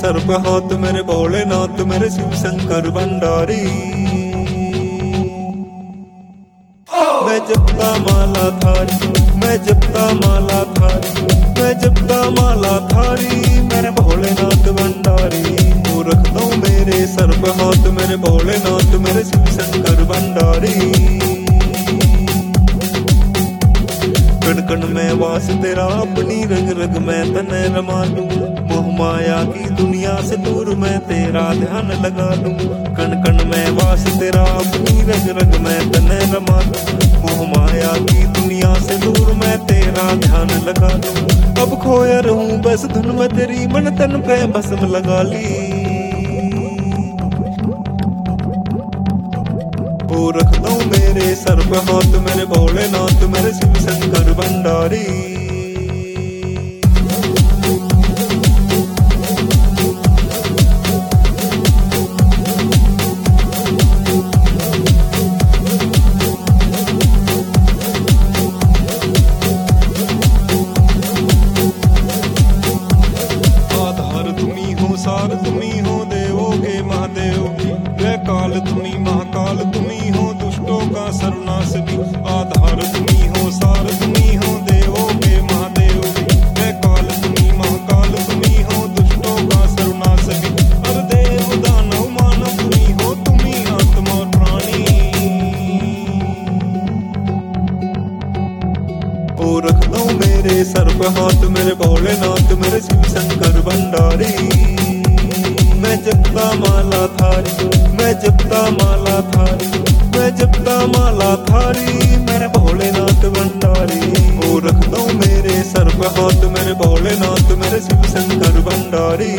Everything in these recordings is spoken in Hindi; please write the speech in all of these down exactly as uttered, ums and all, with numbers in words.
सर पे हाथ मेरे भोलेनाथ मेरे शिव शंकर भंडारी। मैं जपता माला थारी, मैं जपता माला थारी, मैं जपता माला थारी मेरे भोलेनाथ भंडारी। वो रखता हूँ मेरे सर पे हाथ मेरे भोलेनाथ मेरे शिव शंकर भंडारी। कण कण में वास तेरा अपनी रग रग में तने रमा लूं। मोह माया की दुनिया से दूर मैं तेरा ध्यान लगा लूं। कण कण में वास तेरा अपनी रग रग में तने रमा लूं। मोह माया की दुनिया से दूर मैं तेरा ध्यान लगा लूं। अब खोया रहूं बस धुन में तेरी मन तन पे भस्म लगा ली। वो रखता हूँ मेरे सर पे हाथ मेरे भोलेनाथ मेरे शिव शंकर भंडारी। आधार तुम्ही हो सार तुम्ही हो देवों के महादेव की। जय काल तुम्ही महाकाल तुम्ही हो दुष्टों का सर्वनाश भी। आधार तुम्ही हो सार तुम्ही हो देवों के महादेव भी। जय काल तुम्ही महाकाल तुम्ही हो दुष्टों का सर्वनाश भी। हर देव दानव मानव तुम्ही हो तुम्ही आत्मा और प्राणी। ओ रखता हूँ मेरे सर पे हाथ मेरे भोलेनाथ मेरे शिव शंकर भंडारी। मैं जपता माला थारी, मैं जपता माला थारी, मैं जपता माला थारी मेरे भोलेनाथ भंडारी। ओ रखता हूँ मेरे सर पे हाथ मेरे भोलेनाथ मेरे शिव शंकर भंडारी।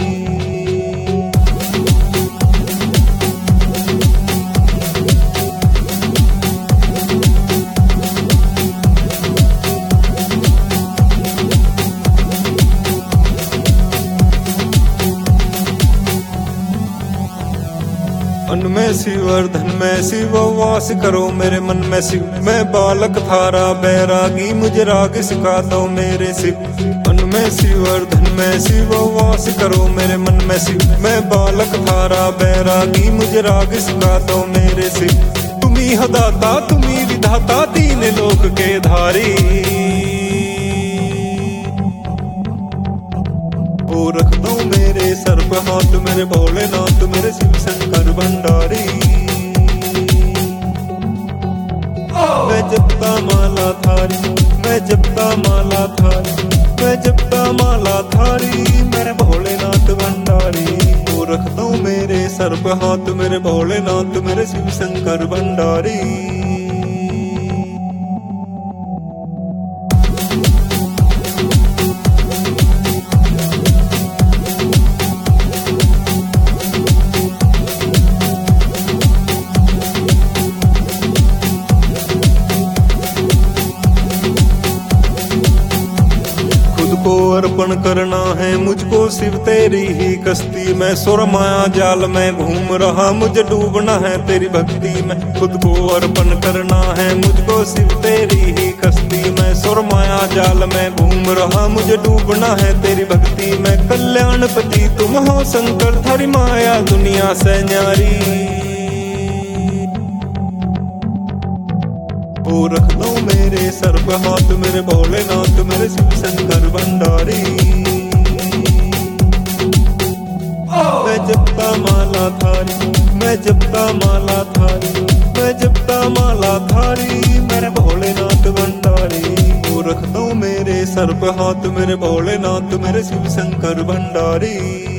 मन में शिव और धन में शिव वास करो मेरे मन में शिव। मैं बालक थारा बैरागी मुझे राग सिखा दो मेरे शिव। मन में शिव और धन में शिव वास करो मेरे मन में शिव। मैं बालक थारा बैरागी मुझे राग सिखा दो मेरे शिव। तुम्ही हो दाता तुम्ही विधाता तीन लोक के धारी। वो रखता हूँ मेरे सर पे हाथ मेरे भोलेनाथ मेरे शिव शंकर भंडारी। मैं जपता माला थारी, मैं जपता माला थारी, मैं जपता माला थारी मेरे भोलेनाथ भंडारी। वो रखता हूँ मेरे सर पे हाथ मेरे भोलेनाथ मेरे शिव शंकर भंडारी। को अर्पण करना है मुझको शिव तेरी ही कश्ती में। सुर माया जाल में घूम रहा मुझे डूबना है तेरी भक्ति में। खुद को अर्पण करना है मुझको शिव तेरी ही कश्ती में। सुर माया जाल में घूम रहा मुझे डूबना है तेरी भक्ति में। कल्याणपति तुम हो शंकर थारी माया दुनिया से न्यारी। वो रखता हूँ मेरे सर पे हाथ मेरे भोलेनाथ मेरे शिव शंकर भंडारी। मैं जपता माला थारी, मैं जपता माला थारी, मैं जपता माला थारी मेरे भोलेनाथ भंडारी। वो रखता हूँ मेरे सर पे हाथ मेरे भोलेनाथ मेरे शिव शंकर भंडारी।